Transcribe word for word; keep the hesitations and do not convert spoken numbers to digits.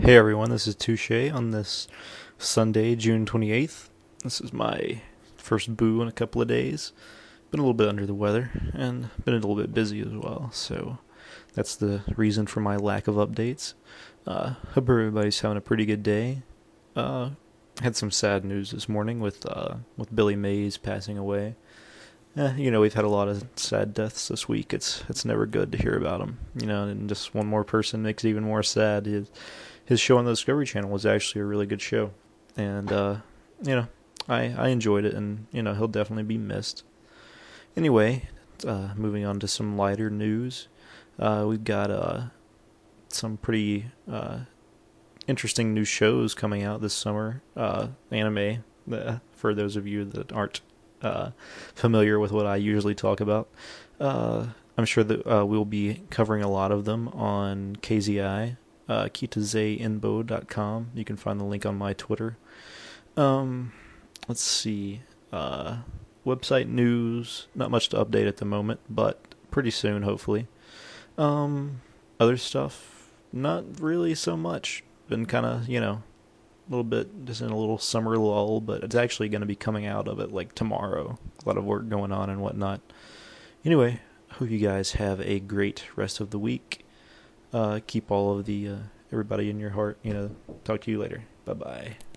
Hey everyone, this is Touche on this Sunday, June twenty-eighth. This is my first boo in a couple of days. Been a little bit under the weather and been a little bit busy as well, so that's the reason for my lack of updates. Uh, hope everybody's having a pretty good day. Uh, had some sad news this morning with uh, with Billy Mays passing away. Eh, you know, we've had a lot of sad deaths this week. It's it's never good to hear about them. You know, and just one more person makes it even more sad. His, his show on the Discovery Channel was actually a really good show, and uh, you know, I I enjoyed it, and you know, he'll definitely be missed. Anyway, uh, moving on to some lighter news, uh, we've got uh some pretty uh interesting new shows coming out this summer. Uh, anime, uh, for those of you that aren't uh, familiar with what I usually talk about. Uh, I'm sure that uh, we'll be covering a lot of them on K Z I, uh, kitazeinbo dot com. You can find the link on my Twitter. Um, let's see. Uh, website news, not much to update at the moment, but pretty soon, hopefully. Um, other stuff, not really so much. Been kind of, you know, a little bit just in a little summer lull, but it's actually going to be coming out of it like tomorrow. A lot of work going on and whatnot. Anyway, hope you guys have a great rest of the week. Uh, keep all of the uh, everybody in your heart. You know, talk to you later. Bye bye.